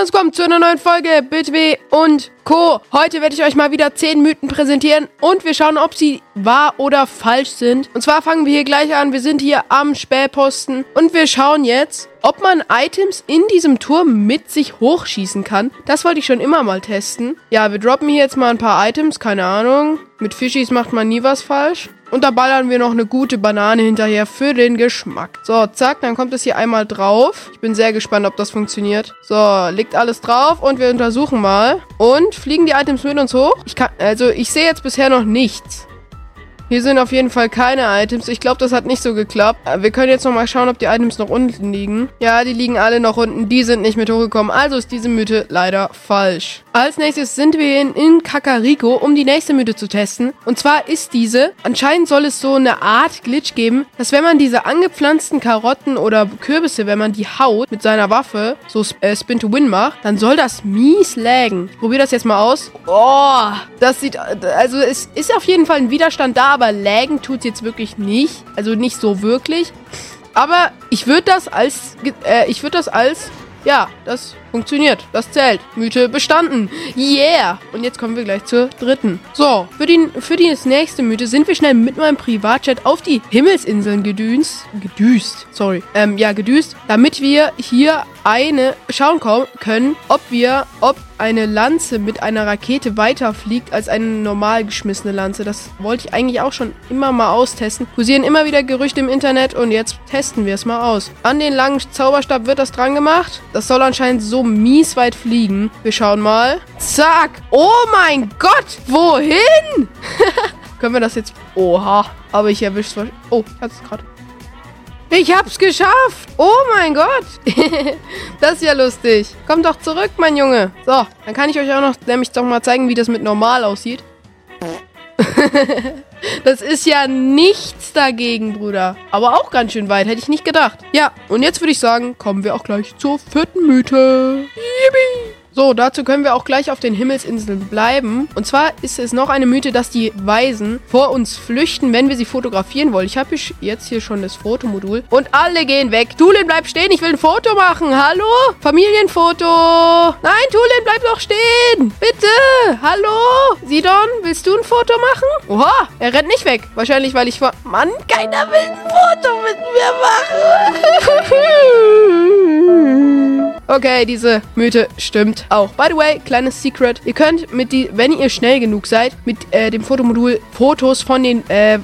herzlich willkommen zu einer neuen Folge BTW und Co. Heute werde ich euch mal wieder 10 Mythen präsentieren und wir schauen, ob sie wahr oder falsch sind. Und zwar fangen wir hier gleich an. Wir sind hier am Spähposten und wir schauen jetzt, ob man Items in diesem Turm mit sich hochschießen kann. Das wollte ich schon immer mal testen. Ja, wir droppen hier jetzt mal ein paar Items, keine Ahnung. Mit Fischis macht man nie was falsch. Und da ballern wir noch eine gute Banane hinterher für den Geschmack. So, zack, dann kommt es hier einmal drauf. Ich bin sehr gespannt, ob das funktioniert. So, liegt alles drauf und wir untersuchen mal. Und fliegen die Items mit uns hoch? Ich sehe jetzt bisher noch nichts. Hier sind auf jeden Fall keine Items. Ich glaube, das hat nicht so geklappt. Wir können jetzt nochmal schauen, ob die Items noch unten liegen. Ja, die liegen alle noch unten. Die sind nicht mit hochgekommen. Also ist diese Mythe leider falsch. Als nächstes sind wir in Kakariko, um die nächste Mythe zu testen. Und zwar ist diese, anscheinend soll es so eine Art Glitch geben, dass wenn man diese angepflanzten Karotten oder Kürbisse, wenn man die haut mit seiner Waffe, so Spin to Win macht, dann soll das mies laggen. Ich probiere das jetzt mal aus. Oh, das sieht, also es ist auf jeden Fall ein Widerstand da, aber laggen tut es jetzt wirklich nicht. Also nicht so wirklich. Aber ich würde das als, ja, das funktioniert. Das zählt. Mythe bestanden. Yeah! Und jetzt kommen wir gleich zur dritten. So, für die nächste Mythe sind wir schnell mit meinem Privatjet auf die Himmelsinseln gedüst, damit wir hier schauen können, ob eine Lanze mit einer Rakete weiterfliegt als eine normal geschmissene Lanze. Das wollte ich eigentlich auch schon immer mal austesten. Kursieren immer wieder Gerüchte im Internet und jetzt testen wir es mal aus. An den langen Zauberstab wird das dran gemacht. Das soll anscheinend so mies weit fliegen. Wir schauen mal. Zack. Oh mein Gott. Wohin? Können wir das jetzt... Oha. Aber ich erwische es... Oh, ich hatte es gerade. Ich hab's geschafft! Oh mein Gott! Das ist ja lustig. Komm doch zurück, mein Junge. So, dann kann ich euch auch noch nämlich doch mal zeigen, wie das mit normal aussieht. Das ist ja nichts dagegen, Bruder. Aber auch ganz schön weit, hätte ich nicht gedacht. Ja, und jetzt würde ich sagen, kommen wir auch gleich zur vierten Mythe. Yippie! So, dazu können wir auch gleich auf den Himmelsinseln bleiben. Und zwar ist es noch eine Mythe, dass die Weisen vor uns flüchten, wenn wir sie fotografieren wollen. Ich habe jetzt hier schon das Fotomodul. Und alle gehen weg. Tulin, bleib stehen. Ich will ein Foto machen. Hallo? Familienfoto. Nein, Tulin, bleib doch stehen. Bitte. Hallo? Sidon, willst du ein Foto machen? Oha, er rennt nicht weg. Wahrscheinlich, weil ich... Mann, keiner will ein Foto mit mir machen. Okay, diese Mythe stimmt auch. By the way, kleines Secret. Ihr könnt wenn ihr schnell genug seid, mit dem Fotomodul Fotos von den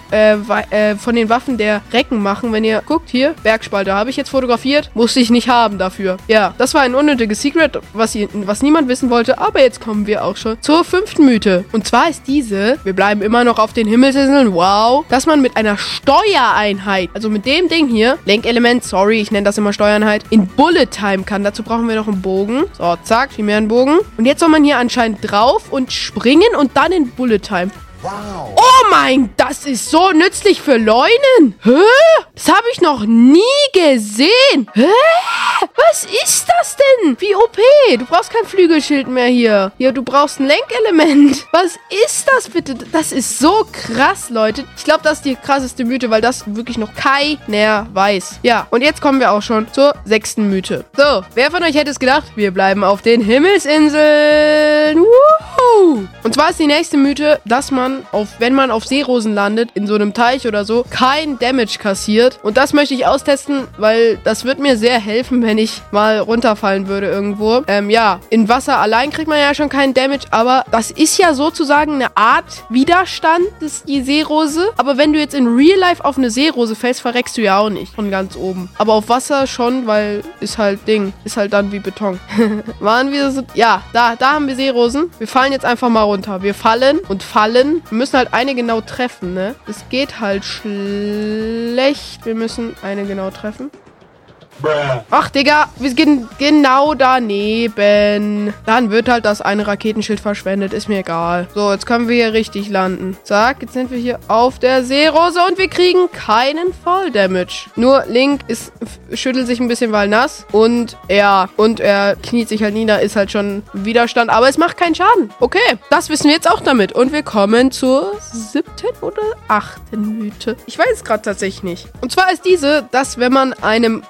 Waffen der Recken machen. Wenn ihr guckt, hier, Bergspalte habe ich jetzt fotografiert. Musste ich nicht haben dafür. Ja, das war ein unnötiges Secret, was niemand wissen wollte. Aber jetzt kommen wir auch schon zur fünften Mythe. Und zwar ist diese, wir bleiben immer noch auf den Himmelsinseln, wow, dass man mit einer Steuereinheit, also mit dem Ding hier, Lenkelement, sorry, ich nenne das immer Steuereinheit, in Bullet Time kann. Dazu brauchen wir noch einen Bogen. So, zack, viel mehr einen Bogen. Und jetzt soll man hier anscheinend drauf und springen und dann in Bullet Time. Wow. Oh mein, das ist so nützlich für Leunen. Hä? Das habe ich noch nie gesehen. Hä? Was ist das denn? Wie OP. Du brauchst kein Flügelschild mehr hier. Hier, du brauchst ein Lenkelement. Was ist das bitte? Das ist so krass, Leute. Ich glaube, das ist die krasseste Mythe, weil das wirklich noch keiner weiß. Ja, und jetzt kommen wir auch schon zur sechsten Mythe. So, wer von euch hätte es gedacht? Wir bleiben auf den Himmelsinseln. Woohoo! Und zwar ist die nächste Mythe, dass man, wenn man auf Seerosen landet, in so einem Teich oder so, kein Damage kassiert. Und das möchte ich austesten, weil das wird mir sehr helfen, wenn ich mal runterfallen würde irgendwo. Ja, in Wasser allein kriegt man ja schon keinen Damage, aber das ist ja sozusagen eine Art Widerstand, die Seerose. Aber wenn du jetzt in Real Life auf eine Seerose fällst, verreckst du ja auch nicht von ganz oben. Aber auf Wasser schon, weil ist halt dann wie Beton. Waren wir so, ja, da haben wir Seerosen. Wir fallen jetzt einfach mal runter. Wir fallen und fallen. Wir müssen halt eine genau treffen, ne? Es geht halt schlecht. Wir müssen eine genau treffen. Ach, Digga, wir sind genau daneben. Dann wird halt das eine Raketenschild verschwendet. Ist mir egal. So, jetzt können wir hier richtig landen. Zack, jetzt sind wir hier auf der Seerose und wir kriegen keinen Fall Damage. Nur Link schüttelt sich ein bisschen, weil nass. Und er kniet sich halt nieder, ist halt schon Widerstand. Aber es macht keinen Schaden. Okay, das wissen wir jetzt auch damit. Und wir kommen zur 7. oder 8. Mythe. Ich weiß es gerade tatsächlich nicht. Und zwar ist diese, dass wenn man diesem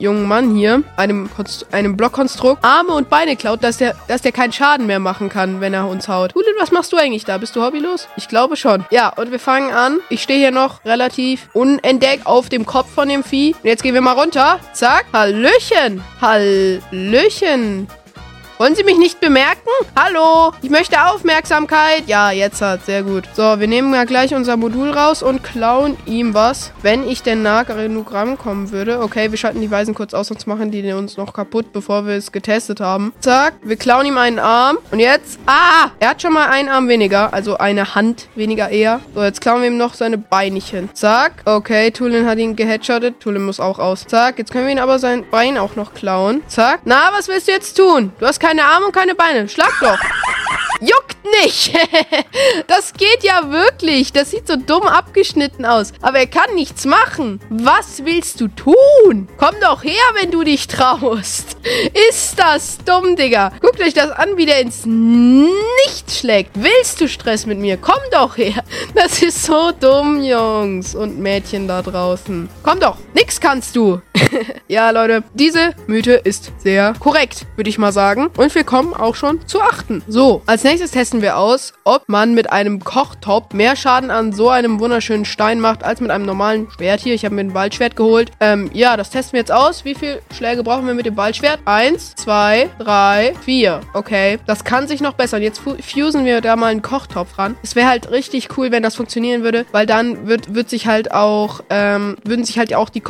jungen Mann hier, einem Blockkonstrukt, Arme und Beine klaut, dass der keinen Schaden mehr machen kann, wenn er uns haut. Tulin, was machst du eigentlich da? Bist du hobbylos? Ich glaube schon. Ja, und wir fangen an. Ich stehe hier noch relativ unentdeckt auf dem Kopf von dem Vieh. Und jetzt gehen wir mal runter. Zack. Hallöchen. Hallöchen. Wollen Sie mich nicht bemerken? Hallo, ich möchte Aufmerksamkeit. Ja, jetzt hat, sehr gut. So, wir nehmen ja gleich unser Modul raus und klauen ihm was, wenn ich denn nah genug rankommen würde. Okay, wir schalten die Weisen kurz aus, sonst machen die uns noch kaputt, bevor wir es getestet haben. Zack, wir klauen ihm einen Arm. Und jetzt, er hat schon mal einen Arm weniger, also eine Hand weniger eher. So, jetzt klauen wir ihm noch seine Beinchen. Zack, okay, Tulin hat ihn geheadshottet. Tulin muss auch aus. Zack, jetzt können wir ihn aber sein Bein auch noch klauen. Zack, na, was willst du jetzt tun? Du hast keine Arme und keine Beine. Schlag doch. Juckt nicht. Das geht ja wirklich. Das sieht so dumm abgeschnitten aus. Aber er kann nichts machen. Was willst du tun? Komm doch her, wenn du dich traust. Ist das dumm, Digga. Guckt euch das an, wie der ins Nichts schlägt. Willst du Stress mit mir? Komm doch her. Das ist so dumm, Jungs und Mädchen da draußen. Komm doch. Nix kannst du. Ja, Leute. Diese Mythe ist sehr korrekt, würde ich mal sagen. Und wir kommen auch schon zur 8. So, als nächstes testen wir aus, ob man mit einem Kochtopf mehr Schaden an so einem wunderschönen Stein macht, als mit einem normalen Schwert hier. Ich habe mir ein Waldschwert geholt. Ja, das testen wir jetzt aus. Wie viele Schläge brauchen wir mit dem Waldschwert? 1, 2, 3, 4. Okay, das kann sich noch bessern. Jetzt fusen wir da mal einen Kochtopf ran. Es wäre halt richtig cool, wenn das funktionieren würde, weil dann würden sich halt auch die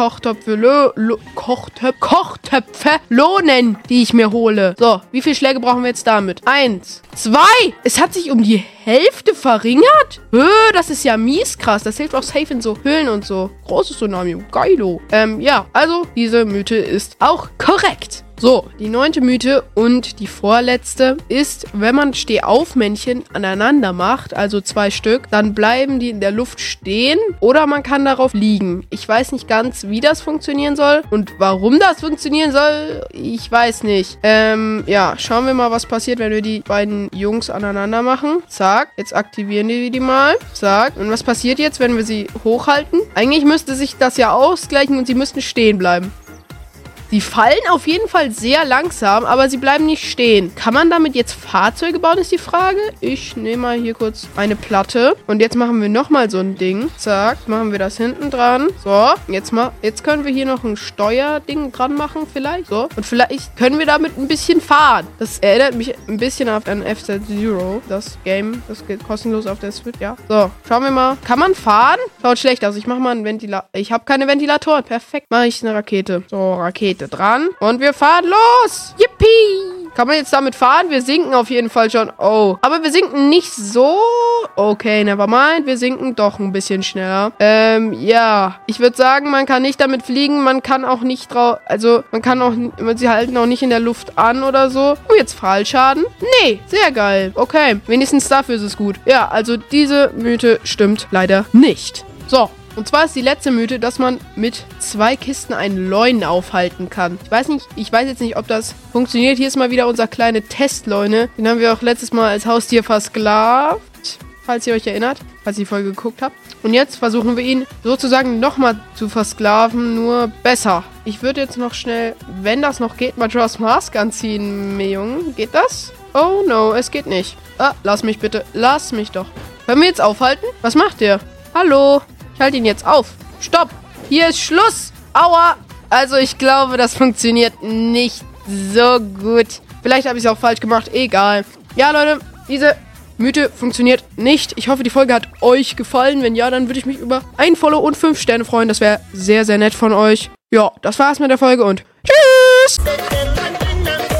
Kochtöpfe lohnen, die ich mir hole. So, wie viele Schläge brauchen wir jetzt damit? 1, 2. Es hat sich um die Hälfte verringert? Das ist ja mies krass. Das hilft auch safe in so Höhlen und so. Großes Tsunami. Geilo. Ja, also diese Mythe ist auch korrekt. So, die 9. Mythe und die vorletzte ist, wenn man Stehaufmännchen aneinander macht, also 2 Stück, dann bleiben die in der Luft stehen oder man kann darauf liegen. Ich weiß nicht ganz, wie das funktionieren soll und warum das funktionieren soll, ich weiß nicht. Ja, schauen wir mal, was passiert, wenn wir die beiden Jungs aneinander machen. Zack, jetzt aktivieren die mal. Zack, und was passiert jetzt, wenn wir sie hochhalten? Eigentlich müsste sich das ja ausgleichen und sie müssten stehen bleiben. Sie fallen auf jeden Fall sehr langsam, aber sie bleiben nicht stehen. Kann man damit jetzt Fahrzeuge bauen, ist die Frage. Ich nehme mal hier kurz eine Platte. Und jetzt machen wir nochmal so ein Ding. Zack, machen wir das hinten dran. So, jetzt können wir hier noch ein Steuerding dran machen vielleicht. So, und vielleicht können wir damit ein bisschen fahren. Das erinnert mich ein bisschen auf ein F-Zero. Das Game, das geht kostenlos auf der Switch, ja. So, schauen wir mal. Kann man fahren? Schaut schlecht aus. Ich mache mal einen Ventilator. Ich habe keine Ventilatoren. Perfekt. Mache ich eine Rakete. So, Rakete dran. Und wir fahren los. Yippie. Kann man jetzt damit fahren? Wir sinken auf jeden Fall schon. Oh. Aber wir sinken nicht so. Okay, nevermind. Wir sinken doch ein bisschen schneller. Ja. Ich würde sagen, man kann nicht damit fliegen. Man kann auch nicht drauf. Also, sie halten auch nicht in der Luft an oder so. Oh, jetzt Fallschaden? Nee. Sehr geil. Okay. Wenigstens dafür ist es gut. Ja, also diese Mythe stimmt leider nicht. So. Und zwar ist die letzte Mythe, dass man mit 2 Kisten einen Leuen aufhalten kann. Ich weiß jetzt nicht, ob das funktioniert. Hier ist mal wieder unser kleiner Testleune. Den haben wir auch letztes Mal als Haustier versklavt. Falls ihr euch erinnert. Falls ihr die Folge geguckt habt. Und jetzt versuchen wir ihn sozusagen nochmal zu versklaven, nur besser. Ich würde jetzt noch schnell, wenn das noch geht, Majora's Mask anziehen, Junge. Geht das? Oh no, es geht nicht. Lass mich bitte. Lass mich doch. Können wir jetzt aufhalten? Was macht der? Hallo? Ich halte ihn jetzt auf. Stopp. Hier ist Schluss. Aua. Also ich glaube, das funktioniert nicht so gut. Vielleicht habe ich es auch falsch gemacht. Egal. Ja, Leute. Diese Mythe funktioniert nicht. Ich hoffe, die Folge hat euch gefallen. Wenn ja, dann würde ich mich über ein Follow und 5 Sterne freuen. Das wäre sehr, sehr nett von euch. Ja, das war's mit der Folge und tschüss.